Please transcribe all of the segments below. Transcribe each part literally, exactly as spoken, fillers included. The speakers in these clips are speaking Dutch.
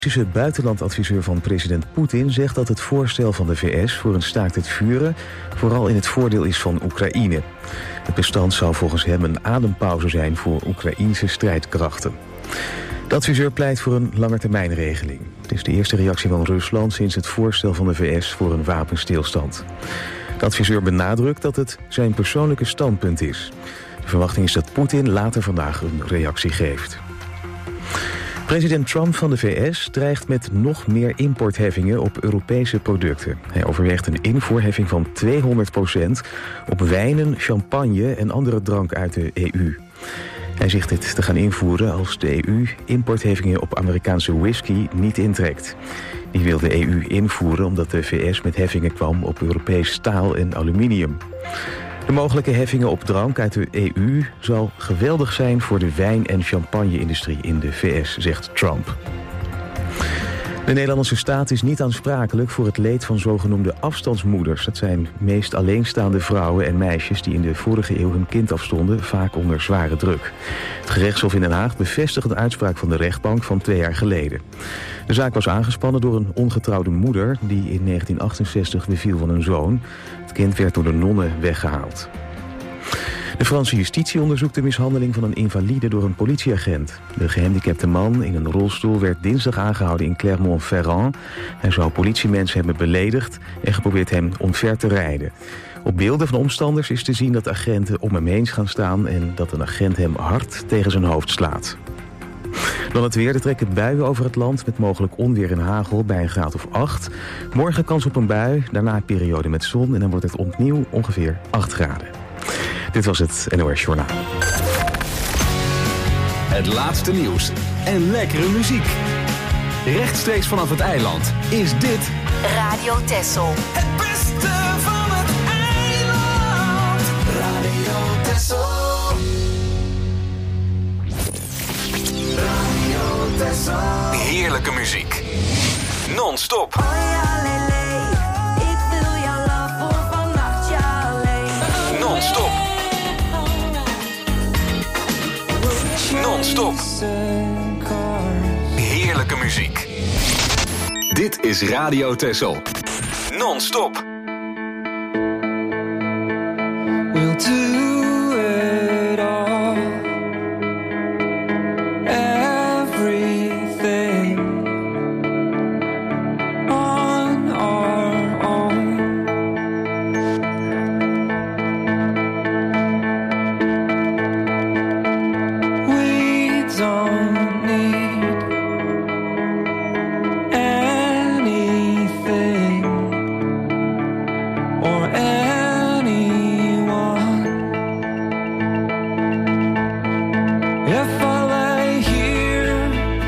De buitenlandadviseur van president Poetin zegt dat het voorstel van de V S voor een staakt het vuren vooral in het voordeel is van Oekraïne. Het bestand zou volgens hem een adempauze zijn voor Oekraïense strijdkrachten. De adviseur pleit voor een langetermijnregeling. Het is de eerste reactie van Rusland sinds het voorstel van de V S voor een wapenstilstand. De adviseur benadrukt dat het zijn persoonlijke standpunt is. De verwachting is dat Poetin later vandaag een reactie geeft. President Trump van de V S dreigt met nog meer importheffingen op Europese producten. Hij overweegt een invoerheffing van tweehonderd procent op wijnen, champagne en andere drank uit de E U. Hij zegt dit te gaan invoeren als de E U importheffingen op Amerikaanse whisky niet intrekt. Die wil de E U invoeren omdat de V S met heffingen kwam op Europees staal en aluminium. De mogelijke heffingen op drank uit de E U zal geweldig zijn voor de wijn- en champagne-industrie in de V S, zegt Trump. De Nederlandse staat is niet aansprakelijk voor het leed van zogenoemde afstandsmoeders. Dat zijn meest alleenstaande vrouwen en meisjes die in de vorige eeuw hun kind afstonden, vaak onder zware druk. Het gerechtshof in Den Haag bevestigt een uitspraak van de rechtbank van twee jaar geleden. De zaak was aangespannen door een ongetrouwde moeder die in negentien achtenzestig beviel van een zoon. Het kind werd door de nonnen weggehaald. De Franse justitie onderzoekt de mishandeling van een invalide door een politieagent. De gehandicapte man in een rolstoel werd dinsdag aangehouden in Clermont-Ferrand. Hij zou politiemensen hebben beledigd en geprobeerd hem omver te rijden. Op beelden van omstanders is te zien dat agenten om hem heen gaan staan en dat een agent hem hard tegen zijn hoofd slaat. Dan het weer. Er trekken buien over het land met mogelijk onweer en hagel bij een graad of acht. Morgen kans op een bui, daarna een periode met zon en dan wordt het opnieuw ongeveer acht graden. Dit was het N O S Journaal. Het laatste nieuws en lekkere muziek. Rechtstreeks vanaf het eiland is dit Radio Texel. Het beste van het eiland. Radio Texel. Radio Texel. heerlijke muziek. Non-stop. Oh ja, lele, ik wil jouw love voor vannacht, ja alleen. Non-stop. Non-stop. Heerlijke muziek. Dit is Radio Texel. Non-stop. We'll do it all. Everything on our own. We don't need anything or anyone. If I lay here,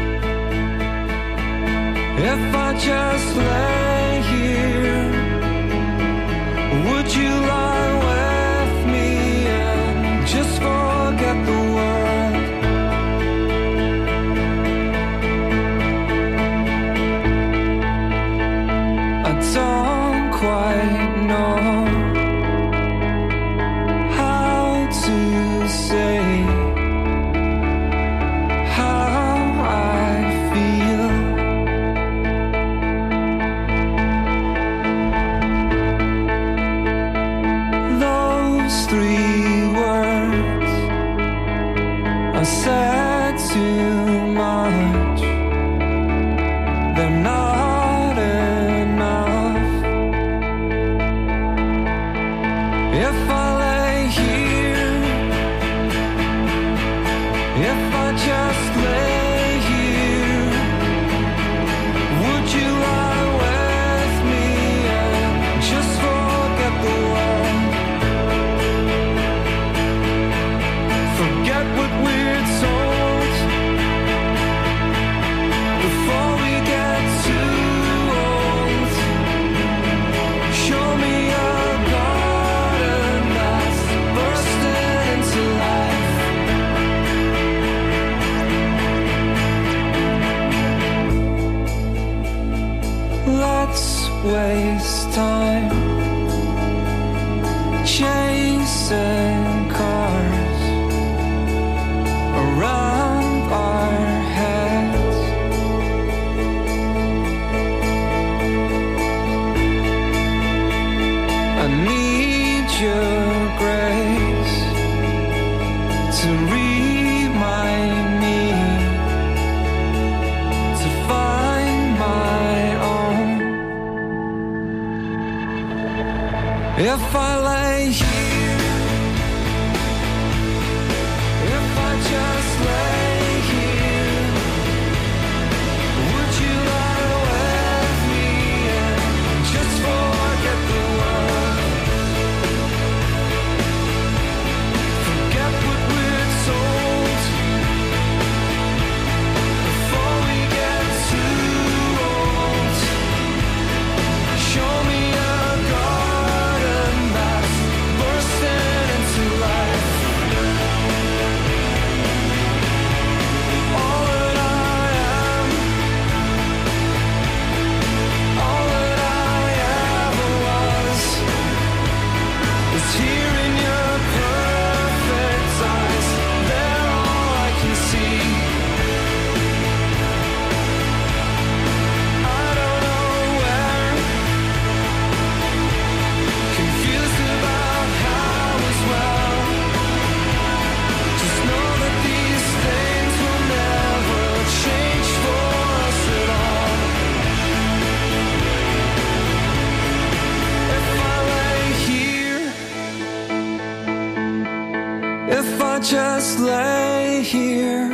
if I just lay here, would you lie with me and just forget the world? I don't quite know how to say how I feel. Those three words I said too much. They're not enough. If I lay here, if I just lay here, would you lie with me and just forget the world? Forget what we're told before we get too old. Show me a garden that's bursting into life. Let's waste time chasing cars around our heads. If I lay here, if I just lay here, would you lie with me and just forget the world? Forget what we're told before we get too old. Show me a garden that's bursting into life. All that I am, all that I ever was, is here in your perfect eyes. They're all I can see. I don't know where, confused about how as well. Just know that these things will never change for us at all. If I lay here, if I just lay here,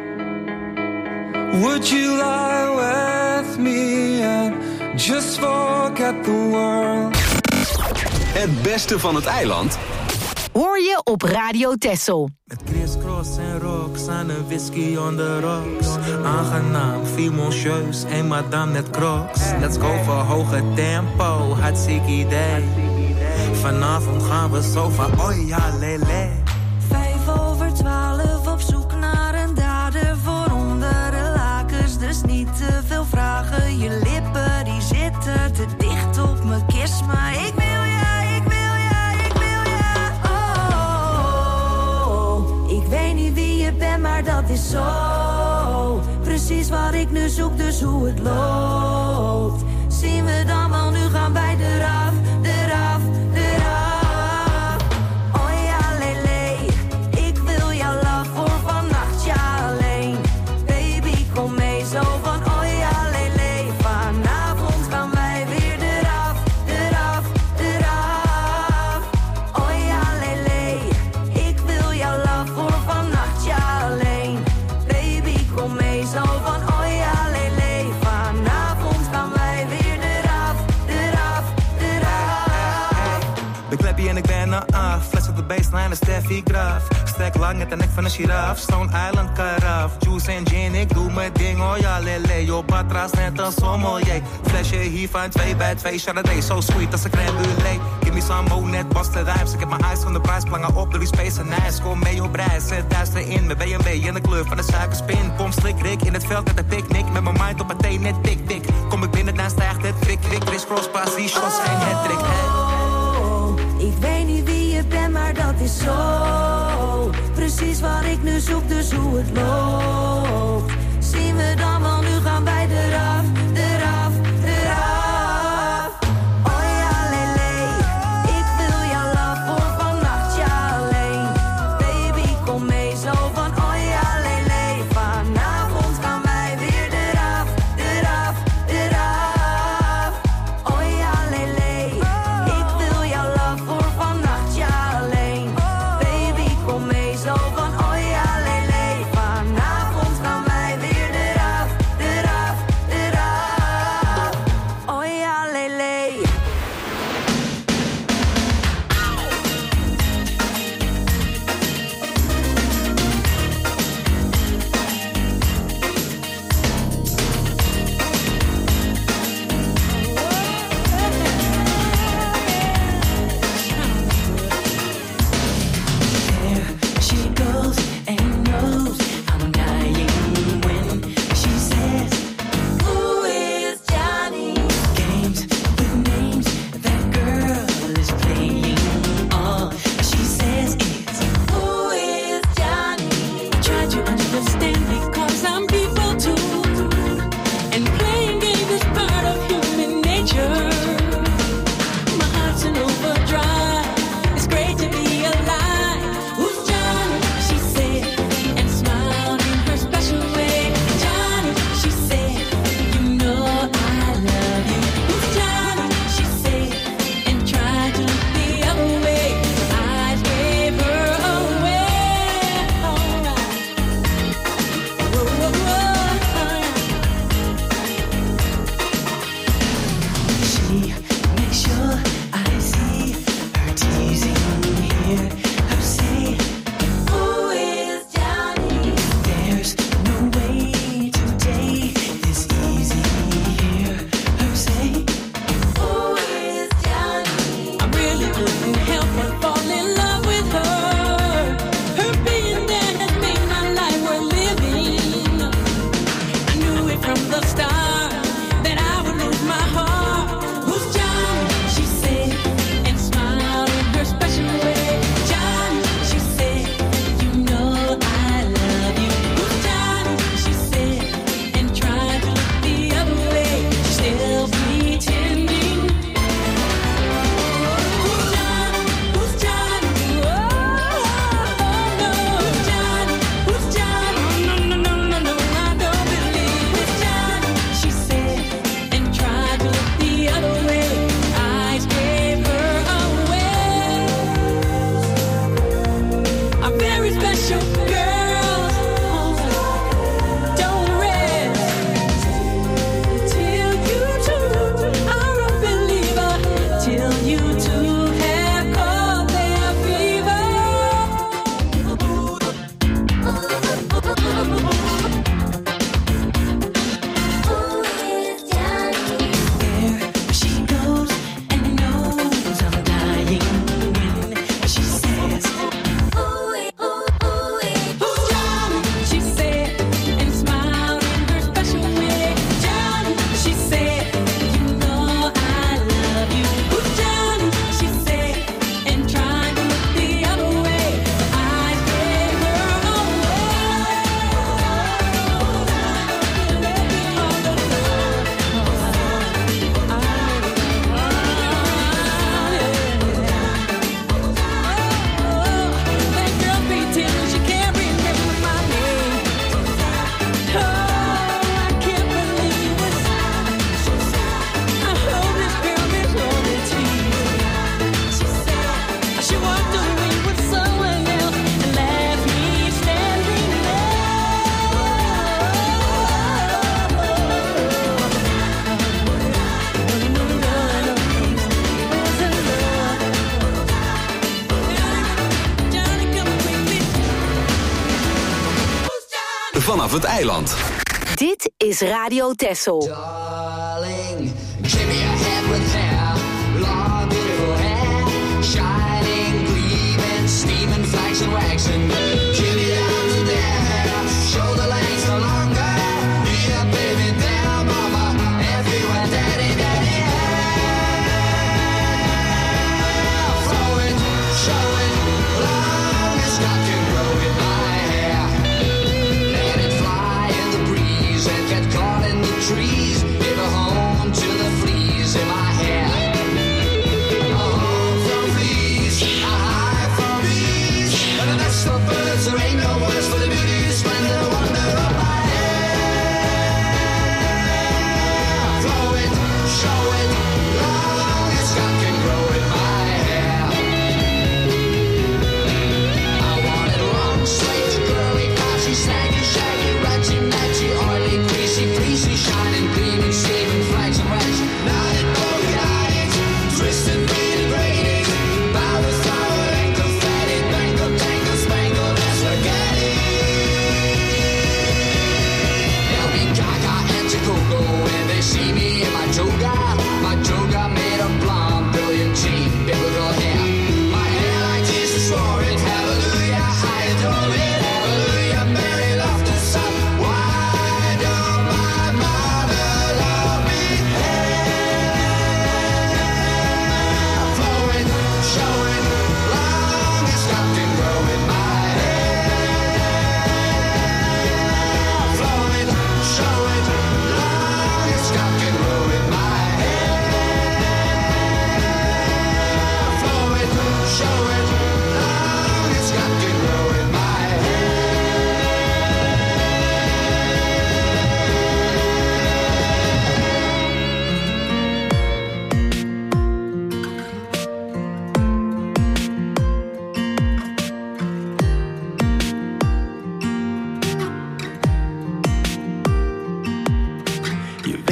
would you lie with me and just forget the world? Het beste van het eiland Hoor je op Radio Texel. Met Chris Cross en rocks aan een whisky on the rocks. Aangenaam, fimoncieus, en madame net crocs. Let's go voor hoge tempo, hartstikke idee. Vanavond gaan we zo van, oh ja, lele. Vijf over twaalf op zoek naar een dader voor onder de lakens. Dus niet te veel vragen, je lippen die zitten te dicht op me. Kiss me, ik wil ja, ik wil ja, ik wil ja. Oh, ik weet niet wie je bent, maar dat is zo. Precies wat ik nu zoek, dus hoe het loopt. Zien we dan wel, nu gaan wij eraf, eraf, eraf. Oh ja, lele, ik wil jouw love voor vannacht, ja alleen. Baby, kom mee, zo van oh ja, lele. Vanavond gaan wij weer eraf, eraf, eraf. Oh ja, lele, ik wil jouw love voor vannacht, ja alleen. Baby, kom mee, zo van oh ja, lele. Vanavond gaan wij weer eraf, eraf, eraf. De kleppie en ik ben naar af. Fles op de baseline, de Steffi Graf. Stek lang met de nek van een giraf. Stone Island karaf. Juice en gin, ik doe mijn ding, oh ja, lele. Yo, batras net een sommelier. Flesje hier van twee bij twee. Chardonnay, so sweet als een crème brûlée. Give me some more, net was de rijms. Ik heb mijn eyes van de prijs, plangen op door die space en nice. Kom mee op reis, zet duister in. Met B en B in de kleur van de suikerspin. Pom, slik, rik, in het veld met een picknick. Met mijn mind op een thee, net tik, tik. Kom ik binnen, dan stijgt het fik, fik. Chris Cross, pas, die shots, geen hattrick, hey. Oh, ik weet niet wie je bent, maar dat is zo. Precies wat ik nu zoek, dus hoe het loopt. Zien we dan wel, nu gaan wij eraf, eraf, eraf. Oh ja, lele, ik wil jouw love voor vannacht, ja alleen. Baby, kom mee, zo van oh ja, lele. Vanavond gaan wij weer eraf, eraf, eraf. Oh ja, lele, ik wil jouw love voor vannacht, ja alleen. Baby, kom mee, zo van oh ja, lele. Vanavond gaan wij me. Make sure I see her teasing here. Her say, Who is Johnny? there's no way to take this easy here. Her say, Who is Johnny? I really couldn't help but fall in love with her. Her being there has made my life worth living. I knew it from the start that I would lose my heart. Who's Johnny? She said, and smiled in her special way. Johnny, she said, you know I love you. Who's Johnny? She said, and tried to look the other way, still pretending. Who's Johnny? Who's Johnny? Oh, no. Who's Johnny? Who's Johnny? No, no, no, no, no, I don't believe. Who's Johnny? She said, and tried to look the other way. Eyes gave her away. A very special girl. Don't rest till you two are a believer. Till you two have caught their fever. Who is Johnny? There she goes and knows I'm dying when she says, Who is, who, who is Who's Johnny? She said, and smiled in her special way. Johnny, she said, you know I love you. Who's Johnny? She said, and tried to look the other way. Eyes gave her That girl pretends she can't remember my name. Oh, I can't believe it. I hope this girl is only teasing. She said she walked away with someone else and left me standing Vanaf het eiland. Dit is Radio Texel. Darling, give me a hand with hair, long beautiful hair, shining, gleaming, steaming, flags and wax, and give me down to there, shoulder lengths no longer, need a baby down, mama, everywhere, daddy, daddy, hair, flowing, showing, long as I can grow in my hair. Let it fly in the breeze and get caught in the trees. Give a home to the fleas in my hair. A home from fleas, a hive from bees, and a nest of birds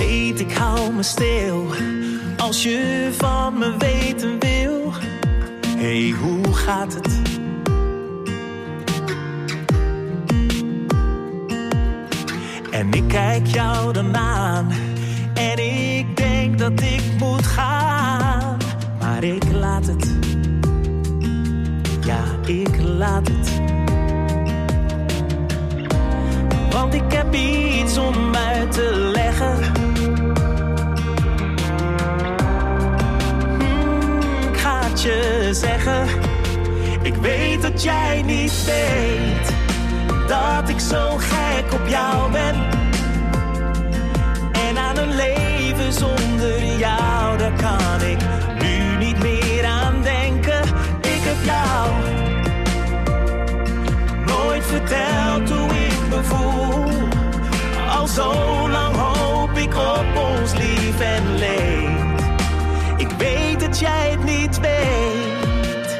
weet ik hou me stil als je van me weten wil. Hey, hoe gaat het? En ik kijk jou dan aan en ik denk dat ik moet gaan, maar ik laat het. Ja, ik laat het. Want ik heb iets om uit te leggen. Hmm, ik ga het je zeggen. Ik weet dat jij niet weet dat ik zo gek op jou ben. En aan een leven zonder jou, daar kan ik nu niet meer aan denken. Ik heb jou nooit verteld hoe ik me voel. Al zo lang hoop ik op ons lief en leed. Ik weet dat jij het niet weet.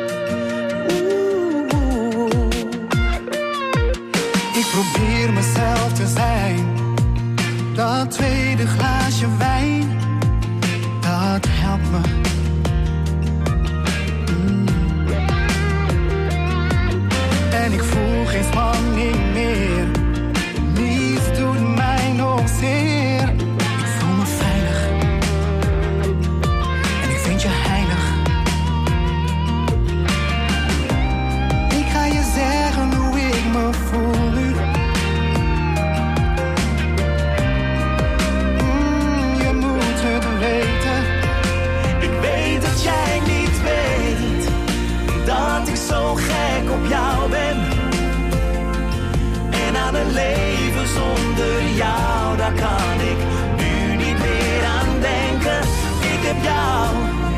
Oeh. Ik probeer mezelf te zijn. Dat tweede glaasje wijn, dat helpt me. Mm. En ik voel geen spanning meer. Niets doet mij nog zeer. Ik voel me veilig. En ik vind je heilig. Ik ga je zeggen hoe ik me voel nu. Mm, je moet het weten. Ik weet dat jij niet weet dat ik zo gek op jou ben. En aan een leven zonder jou, daar kan ik nu niet meer aan denken. Ik heb jou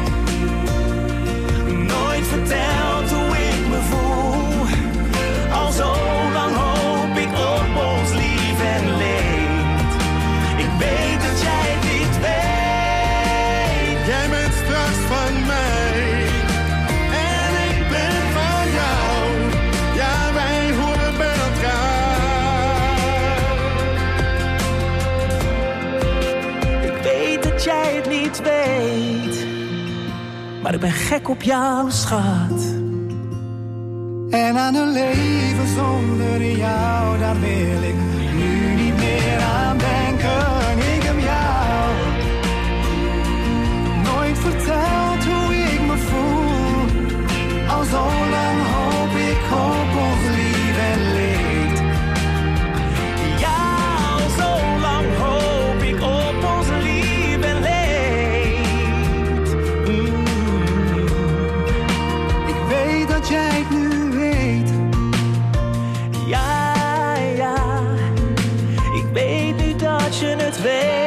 nooit verteld hoe ik me voel. Al zo lang hoop ik op ons lief en leed. Ik weet dat jij het niet weet. Jij bent straks van mij. En ik ben van jou. Ja, wij horen bij elkaar. Ik weet dat jij het niet weet. Maar ik ben gek op jou, schat. En aan een leven zonder jou, daar wil ik nu niet meer aan denken. Ik heb jou nooit verteld hoe ik me voel. Al zo lang hoop ik op ons lief en leed. Ja, al zo lang hoop ik op ons lief en leed. Mm. Ik weet dat jij het nu weet. Ja, ja, ik weet nu dat je het weet.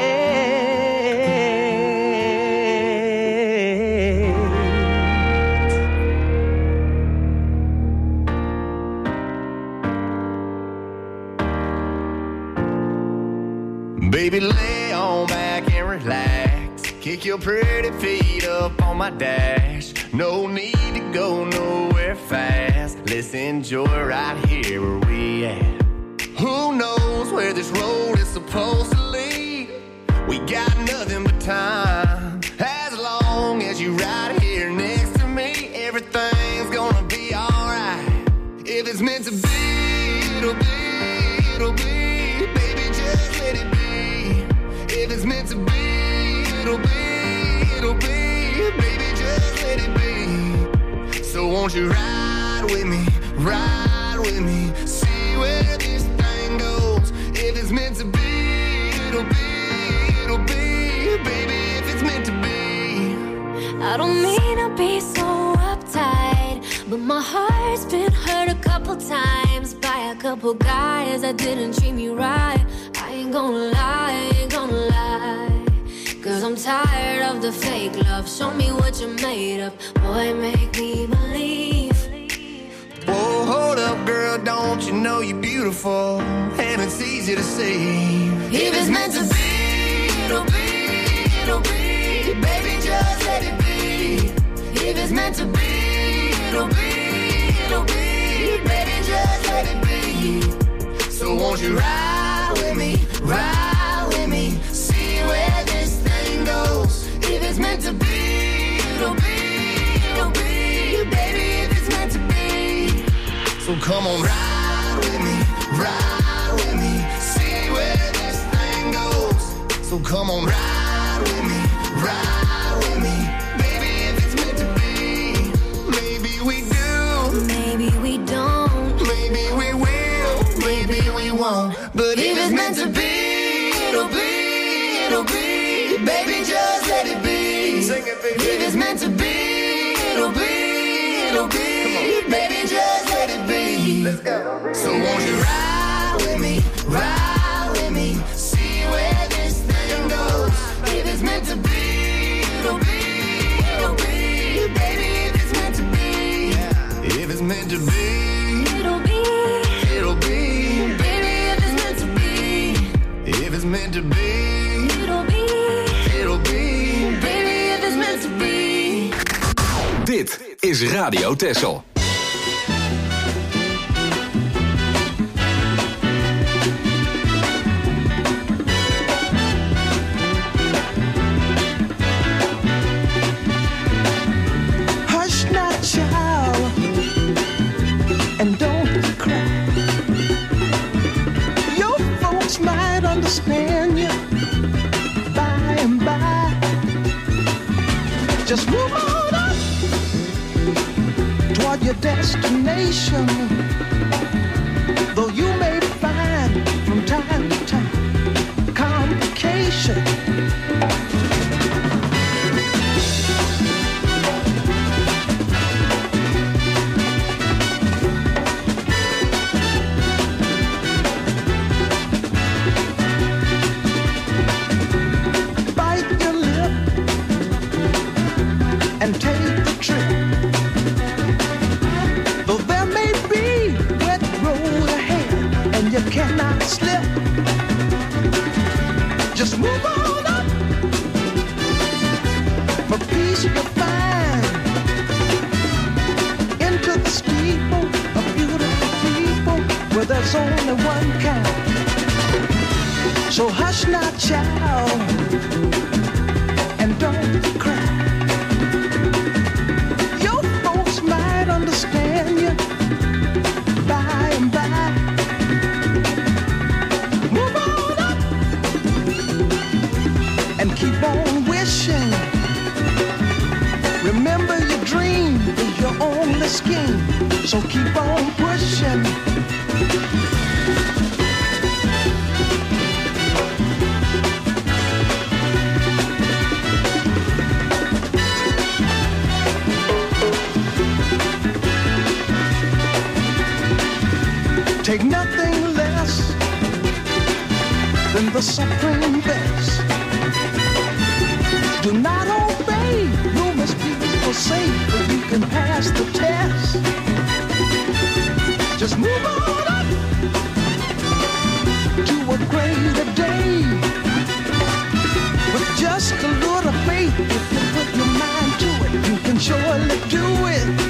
Baby, lay on back and relax. Kick your pretty feet up on my dash. No need to go nowhere fast. Let's enjoy right here where we at. Who knows where this road is supposed to lead? We got nothing but time. As long as you right here next to me, everything's gonna be alright. If it's meant to be, it'll be, it'll be. Baby, just let it be. If it's meant to be, it'll be, it'll be. Baby, just let it be. So won't you ride with me, ride with me, see where this thing goes. If it's meant to be, it'll be, it'll be. Baby, if it's meant to be. I don't mean to be so uptight, but my heart's been hurt a couple times by a couple guys that didn't treat me right. I ain't gonna lie, I ain't gonna lie. Cause I'm tired of the fake love. Show me what you're made of. Boy, make me believe. Whoa, hold up, girl, don't you know you're beautiful? And it's easy to see. If it's meant to be, it'll be, it'll be. Baby, just let it be. If it's meant to be, it'll be, it'll be. Baby, just let it be. So won't you ride with me, ride with me, So come on, ride with me, ride with me, see where this thing goes. So come on, ride with me, ride with me, baby, if it's meant to be. Maybe we do, maybe we don't, maybe we will, maybe we won't. But if it's meant to be, it'll be, it'll be. Baby, just let it be. Sing it, baby. If it's meant to be, it'll be, it'll be. Baby, just let it be. Let's go. So won't you ride with me, ride with me, see where this thing goes. If it's meant to be, it'll be, it'll be. Baby, if it's meant to be, yeah. If it's meant to be, it'll be, it'll be. Baby, if it's meant to be, if it's meant to be, it'll be, it'll be. Baby, if it's meant to be. Dit is Radio Texel. Hush not, child, and don't cry. Your folks might understand you by and by. Just move on up toward your destination. Though you may find from time to time complication. Bite your lip and take the trip. Though there may be wet road ahead and you cannot slip, just move on up. For peace you'll find into the steeple of beautiful people where there's only one kind. So hush not, child, and don't cry. Your folks might understand you by and by. Move on up and keep on wishing. Remember your dream is your only scheme, so keep on pushing. Take nothing less than the supreme best. Do not obey rumors people say, but you can pass the test. Just move on up to a greater day. With just a little faith, if you put your mind to it, you can surely do it.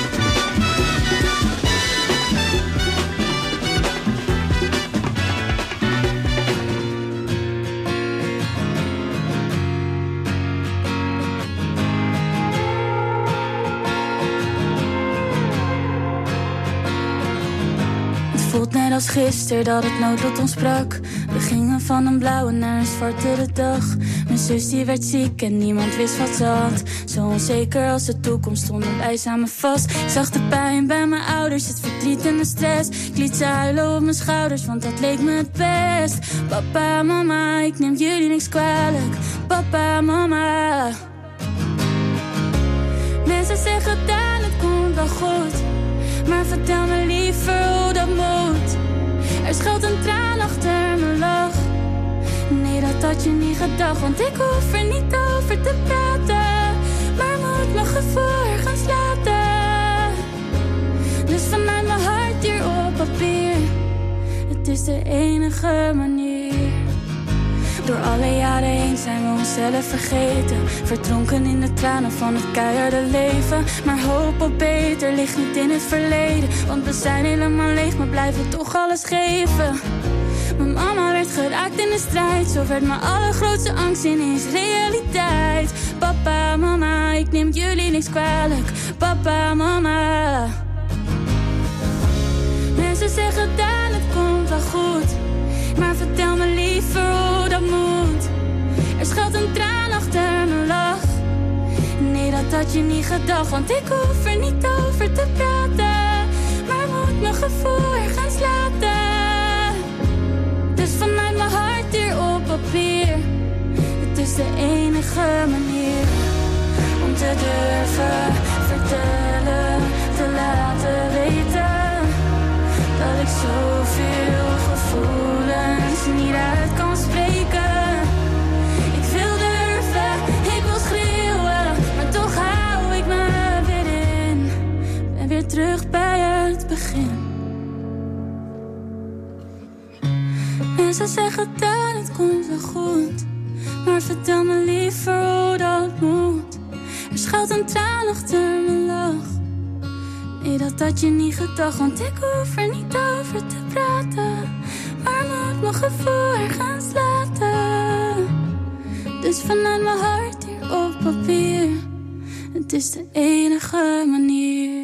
Voelt net als gisteren dat het noodlot ons sprak. We gingen van een blauwe naar een zwartere dag. Mijn zus die werd ziek en niemand wist wat ze had. Zo onzeker als de toekomst stonden wij samen vast. Ik zag de pijn bij mijn ouders, het verdriet en de stress. Ik liet ze huilen op mijn schouders, want dat leek me het best. Papa, mama, ik neem jullie niks kwalijk. Papa, mama. Mensen zeggen dat het komt wel goed, maar vertel me liever hoe dat moet. Er schuilt een traan achter mijn lach. Nee, dat had je niet gedacht, want ik hoef er niet over te praten, maar moet mijn gevoel gaan slapen. Dus vanuit mijn hart hier op papier, het is de enige manier. Door alle jaren heen zijn we onszelf vergeten, verdronken in de tranen van het keiharde leven. Maar hoop op beter ligt niet in het verleden, want we zijn helemaal leeg, maar blijven toch alles geven. Mijn mama werd geraakt in de strijd, zo werd mijn allergrootste angst ineens realiteit. Papa, mama, ik neem jullie niks kwalijk. Papa, mama. Mensen zeggen dat het komt wel goed, maar vertel me liever hoe dat moet. Er schuilt een traan achter mijn lach. Nee, dat had je niet gedacht, want ik hoef er niet over te praten. Maar moet mijn gevoel ergens laten. Dus vanuit mijn hart hier op papier. Het is de enige manier om te durven vertellen, te laten weten dat ik zoveel gevoelens niet uit kan spreken. Ik wil durven, ik wil schreeuwen, maar toch hou ik me weer in. Ben weer terug bij het begin. Mensen zeggen dat het komt wel goed, maar vertel me liever hoe dat moet. Er schuilt een traan achter mijn lach. Nee, dat had je niet gedacht, want ik hoef er niet over te praten. Maar moet mijn gevoel ergens laten. Dus vanuit mijn hart hier op papier. Het is de enige manier.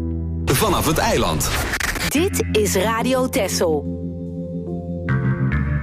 Vanaf het eiland. Dit is Radio Texel.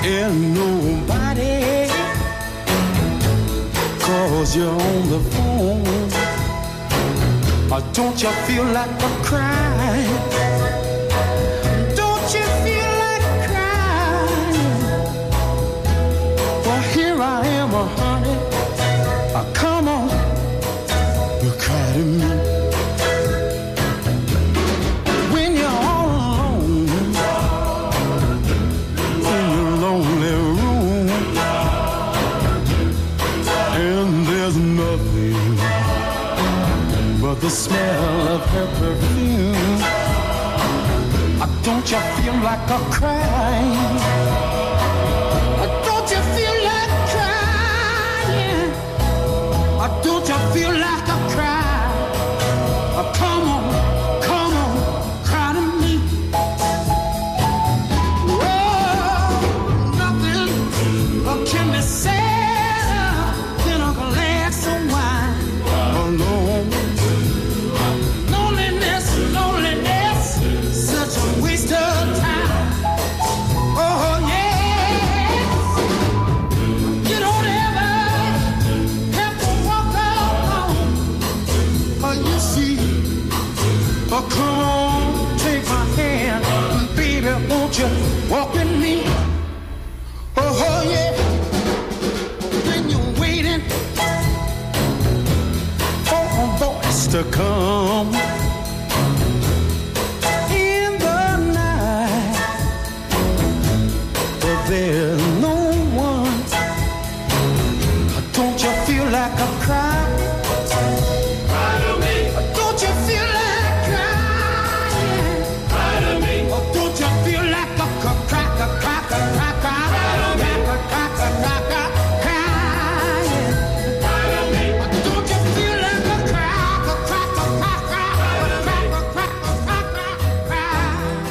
and nobody, 'cause you're on the phone. Or don't you feel like a crying? Don't you feel like crying? Well, here I am, uh, honey. Uh, come on, you cry to me. When you're all alone in your lonely room, and there's nothing but the smell of her perfume. Uh, don't you feel like a crying? Uh, don't you feel like crying? Uh, don't you feel like a cry? Uh, come on, come on, cry to me. Oh, nothing uh, can be said in a glass of wine alone. Loneliness, loneliness, such a waste of time. Oh yeah, you don't ever have to walk alone. Oh, you see, oh come on, take my hand, baby, won't you walk with me? Oh, oh yeah, when you're waiting for a voice to come in the night, but there's no one. Don't you feel like a cry? Cry to me. Don't you feel like crying? Cry to me. Don't you feel like a crack, a crack, a crack, a crack, a crack, a crack, a crying? Cry to me. Don't you feel like a crack, a crack, a crack, a crack, a crack, a crack, a crack?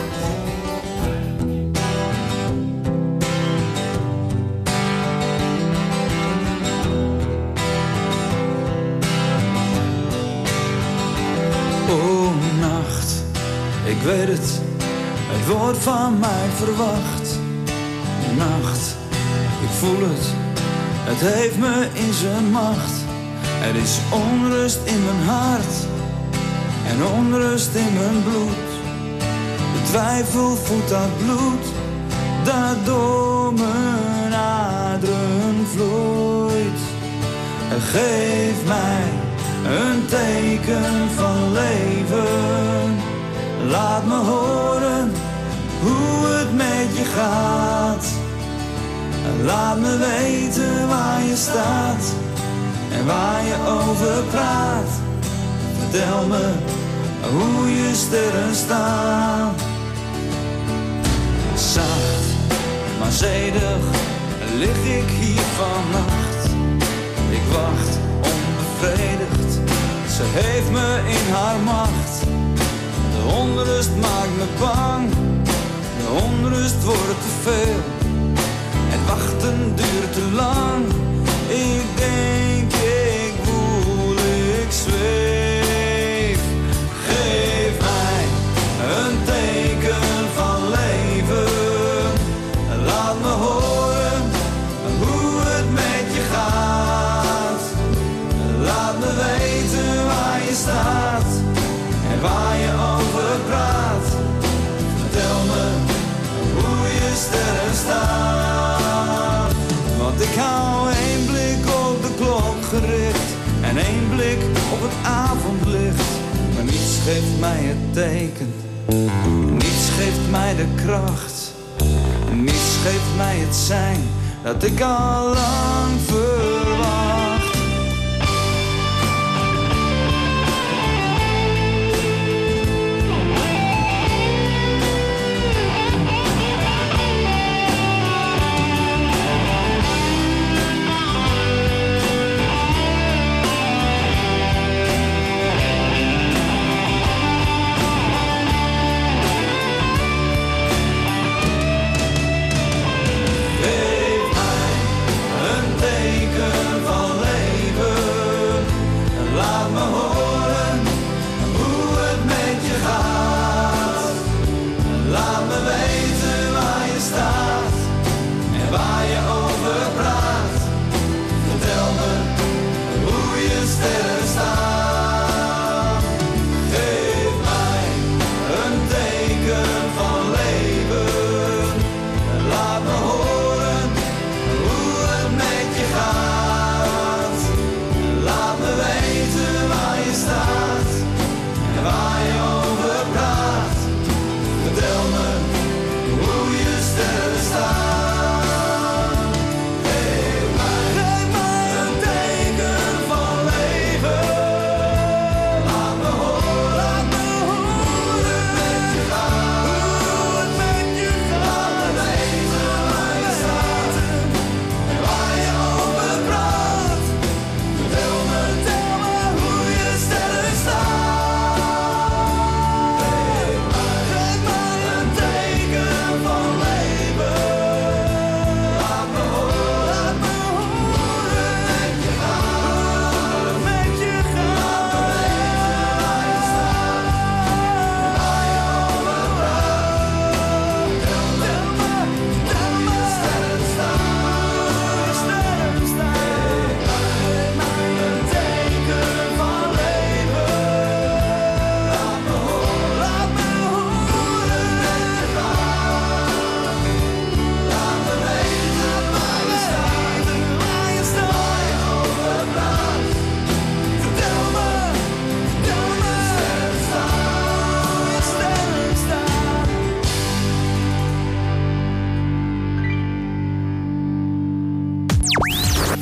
Oh, nacht, ik weet het, het wordt van mij verwacht. Nacht, ik voel het, het heeft me in zijn macht. Er is onrust in mijn hart en onrust in mijn bloed. De twijfel voedt dat bloed dat door mijn aderen vloeit. Geef mij een teken van leven. Laat me horen hoe het met je gaat. Laat me weten waar je staat en waar je over praat. Vertel me hoe je sterren staan. Zacht, maar zedig lig ik hier vannacht. Ik wacht onbevredigd, ze heeft me in haar macht. De onrust maakt me bang, de onrust wordt te veel. Het wachten duurt te lang, ik denk, ik voel, ik zweef. Geef mij een teken van leven. Laat me horen hoe het met je gaat. Laat me weten waar je staat en waar je over praat. Vertel me hoe je sterren staan. Want ik hou één blik op de klok gericht en één blik op het avondlicht. Maar niets geeft mij het teken, niets geeft mij de kracht. Niets geeft mij het zijn dat ik al lang verwacht. Geef mij een teken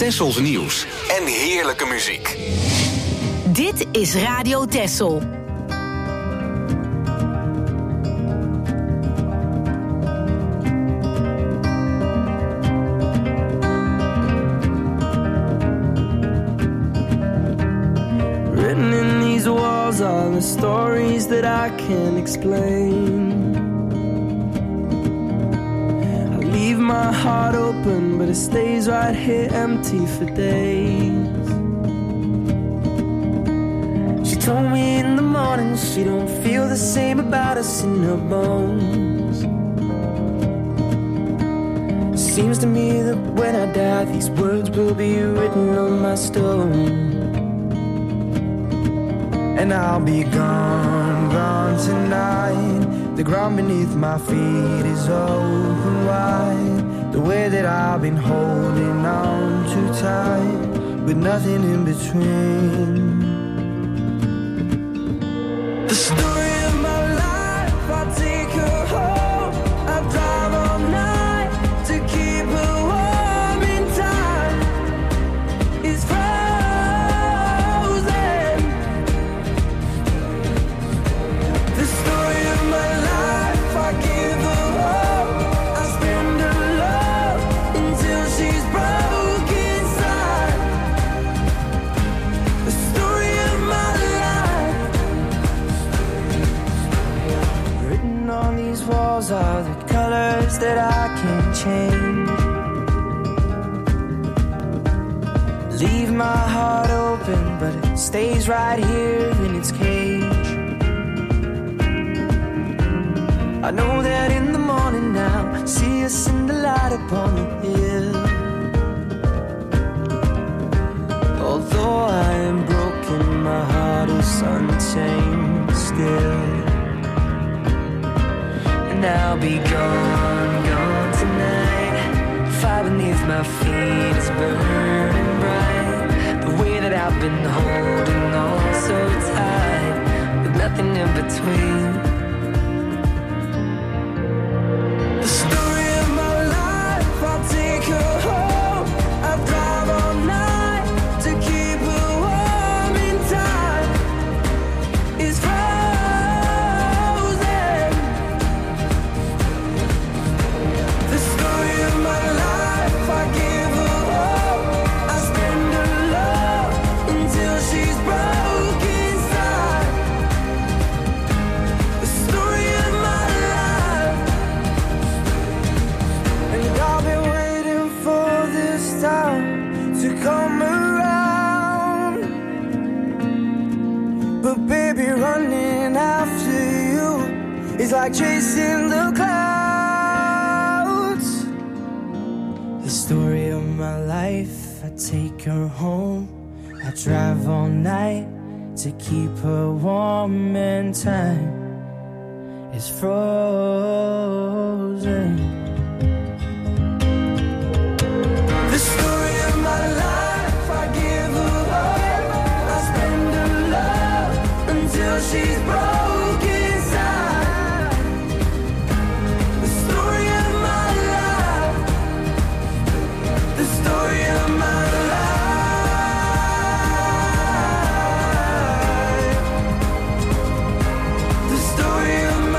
Tessels nieuws en heerlijke muziek. Dit is Radio Tessel. Written in these walls are the stories that I can't explain. I leave my heart open, but it stays right here empty for days. She told me in the morning she don't feel the same about us in her bones. Seems to me that when I die, these words will be written on my stone. And I'll be gone, gone tonight. The ground beneath my feet is open wide. The way that I've been holding on too tight, with nothing in between. The story of my life, I take her home. I drive all night to keep her warm in time. It's are the colors that I can't change. Leave my heart open, but it stays right here in its cage. I know that in the morning now, see us in the light upon the hill. Although I am broken, my heart is untamed still. And I'll be gone, gone tonight. Fire beneath my feet is burning bright. The way that I've been holding on so tight, with nothing in between. The story of my life, I'll take her home. I'll drive all night to keep her warm in time. It's come around, but baby, running after you is like chasing the clouds. The story of my life, I take her home, I drive all night to keep her warm, and time is frozen. The story of my life, I give her hope, I spend her love until she's broken inside. The story of my life, the story of my life, the story of my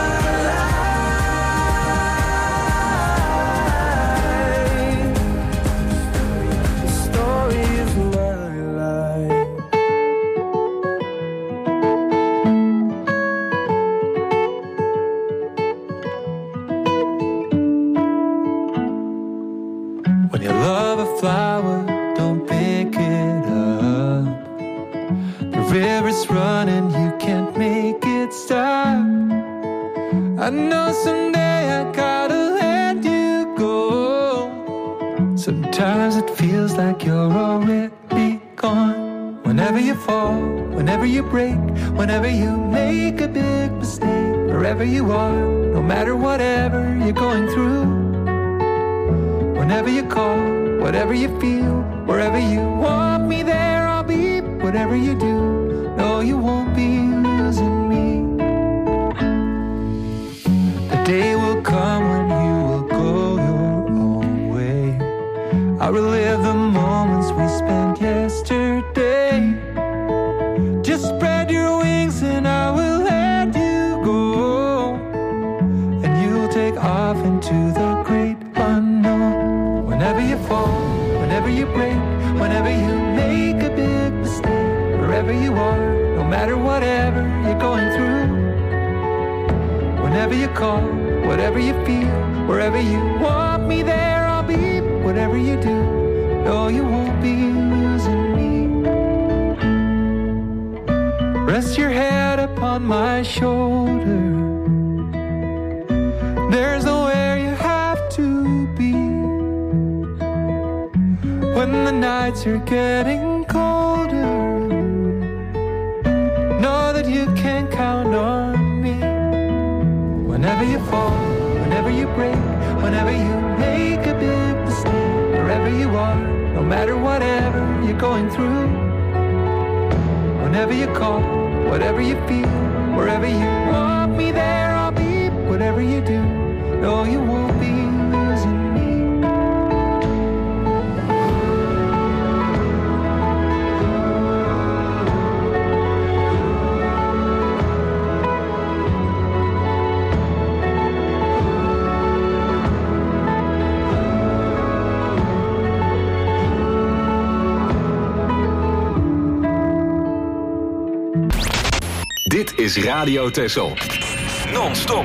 flower, don't pick it up. The river's running, you can't make it stop. I know someday I gotta let you go. Sometimes it feels like you're already gone. Whenever you fall, whenever you break, whenever you make a big mistake, wherever you are, no matter whatever you're going through. Whenever you call, whatever you feel, wherever you want me there, I'll be. Whatever you do, no, you won't be losing me. The day will come when you will go your own way. I relive the moments we spent yesterday. Just spread your wings and I will let you go, and you'll take off into the great unknown. Whenever you fall, whenever you break, whenever you make a big mistake, wherever you are, no matter whatever you're going through, whenever you call, whatever you feel, wherever you want me there, I'll be. Whatever you do, no, you won't be losing me. Rest your head upon my shoulder. There's nowhere you have to be. When the nights are getting colder, know that you can count on me. Whenever you fall, whenever you break, whenever you make a big mistake, wherever you are, no matter whatever you're going through, whenever you call, whatever you feel, wherever you want me there, I'll be. Whatever you do, no, you won't be losing me. Dit is Radio Texel. Non-stop.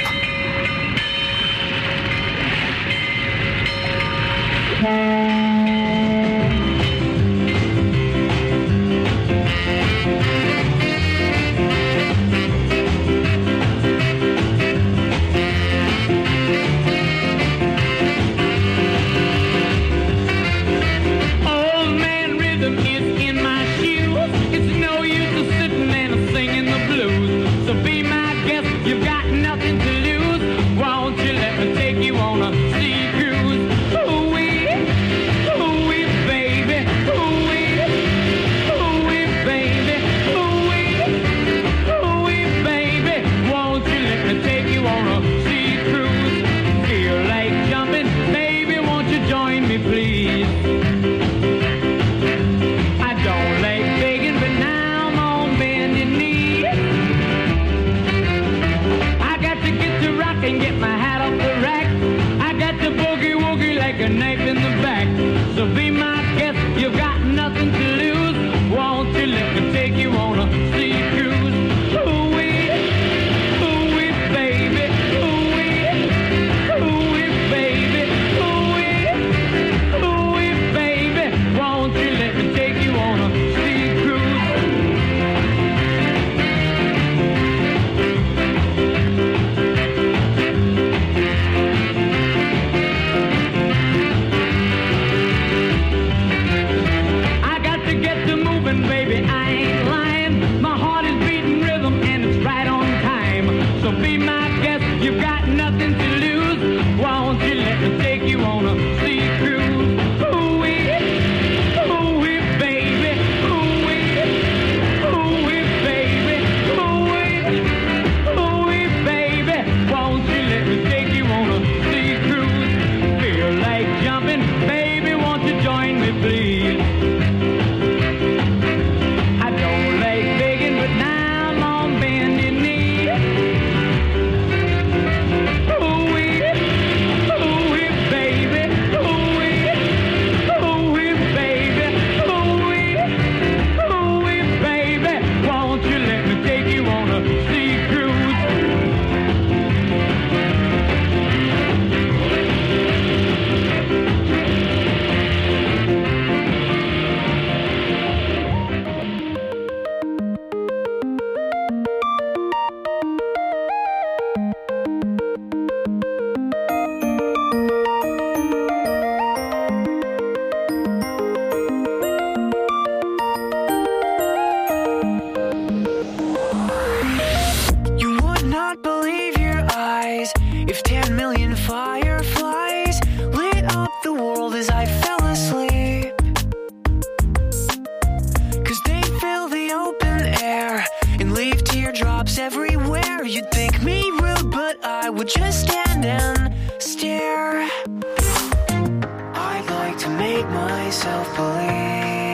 I'd like to make myself believe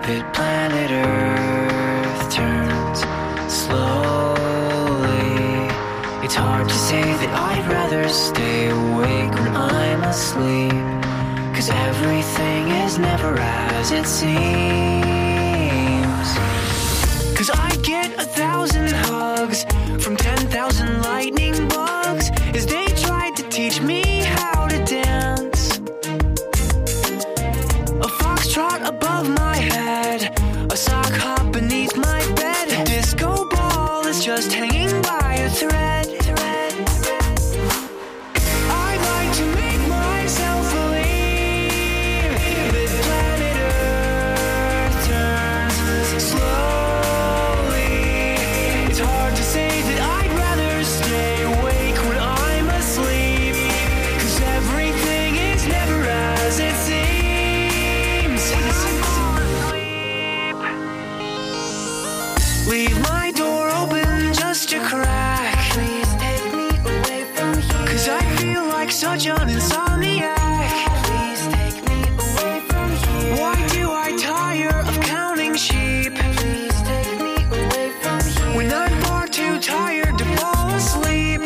but planet Earth turns slowly. It's hard to say that I'd rather stay awake when I'm asleep, 'cause everything is never as it seems. 'Cause I get a thousand hugs from ten thousand lightning bugs as they tried to teach me how to dance. A foxtrot above my head, a sock hop beneath my bed. A disco ball is just hanging by a thread. I'd like to make myself believe that planet Earth turns slowly. It's hard to say that I'd rather stay awake when I'm asleep, 'cause everything is never as it seems. Leave my door open just a crack. Please take me away from here, 'cause I feel like such an insomniac. Please take me away from here. Why do I tire of counting sheep? Please take me away from here, when I'm far too tired to fall asleep.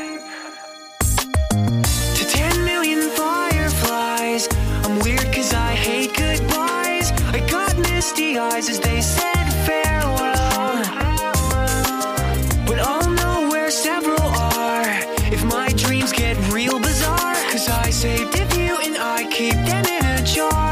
To ten million fireflies, I'm weird 'cause I hate goodbyes. I got misty eyes as they said farewell, but I'll know where several are if my dreams get real bizarre, 'cause I saved a few and I keep them in a jar.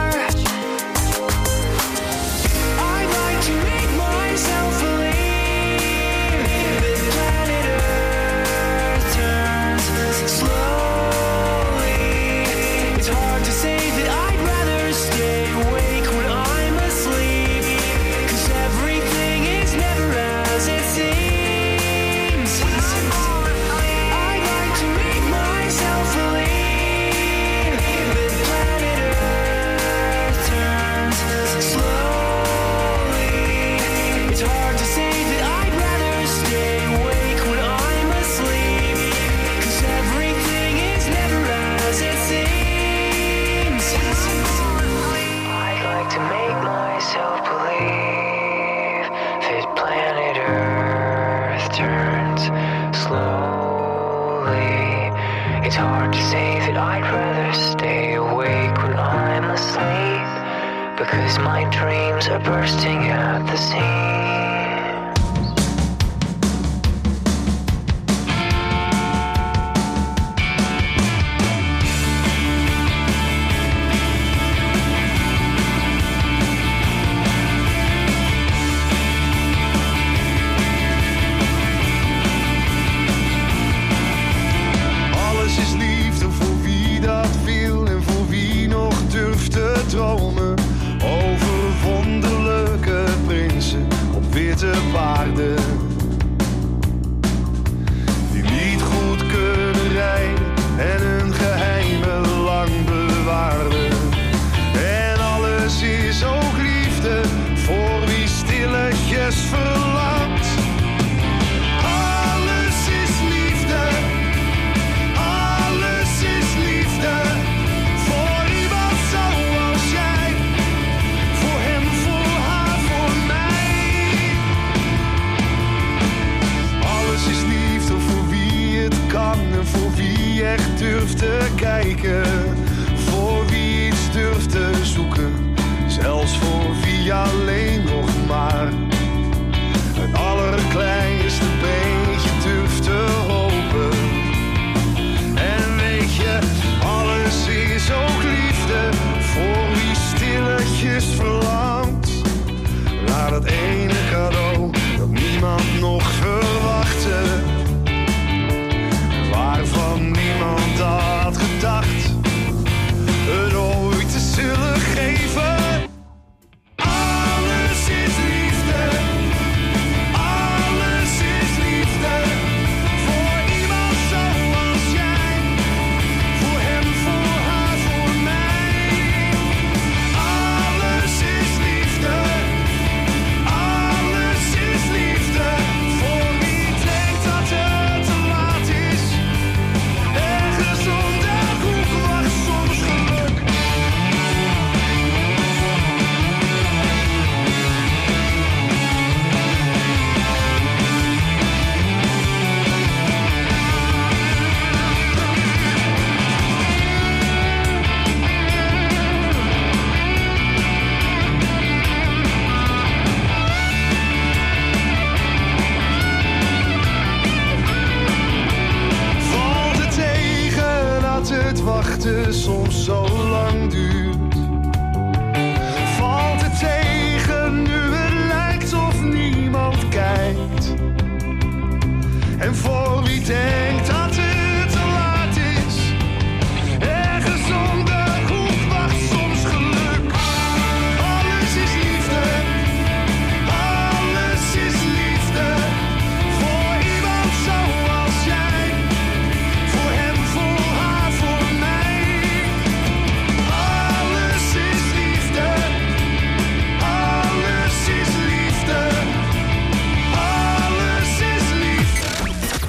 I'd like to make myself believe that planet Earth turns slowly. It's hard to say that I'd rather stay awake when I'm asleep, 'cause everything is never as it seems. I'd like to make myself believe that planet Earth turns slowly. It's hard to say that I'd rather stay awake when I'm asleep, 'cause everything is never as it seems. I'd like to make myself believe that planet Earth turns slowly. It's hard to say that I'd rather stay awake when I'm asleep, because my dreams are bursting at the seams. Alles is liefde voor wie dat wil en voor wie nog durft te dromen over wonderlijke prinsen op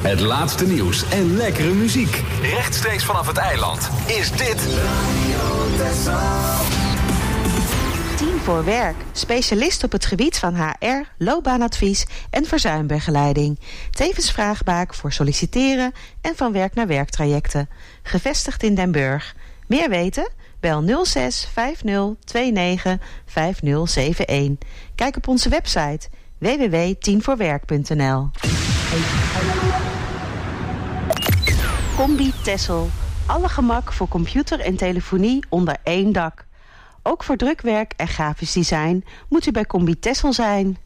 Het laatste nieuws en lekkere muziek. Rechtstreeks vanaf het eiland is dit Tien voor Werk. Specialist op het gebied van H R, loopbaanadvies en verzuimbegeleiding. Tevens vraagbaak voor solliciteren en van werk naar werktrajecten. Gevestigd in Den Burg. Meer weten? Bel nul zes vijf nul twee negen vijf nul zeven een. Kijk op onze website w w w punt tien voor werk punt n l. Combi Tessel. Alle gemak voor computer en telefonie onder één dak. Ook voor drukwerk en grafisch design moet u bij Combi Tessel zijn.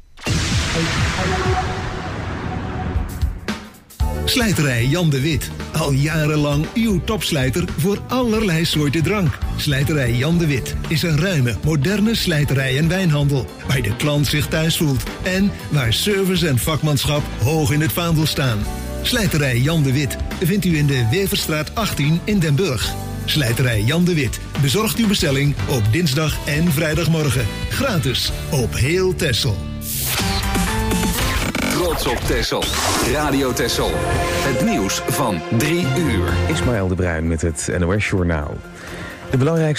Slijterij Jan de Wit. Al jarenlang uw topslijter voor allerlei soorten drank. Slijterij Jan de Wit is een ruime, moderne slijterij en wijnhandel. Waar de klant zich thuis voelt. En waar service en vakmanschap hoog in het vaandel staan. Slijterij Jan de Wit vindt u in de Weverstraat achttien in Den Burg. Slijterij Jan de Wit bezorgt uw bestelling op dinsdag en vrijdagmorgen. Gratis op heel Texel. Trots op Texel. Radio Texel. Het nieuws van drie uur. Ismaël de Bruin met het N O S Journaal. De belangrijkste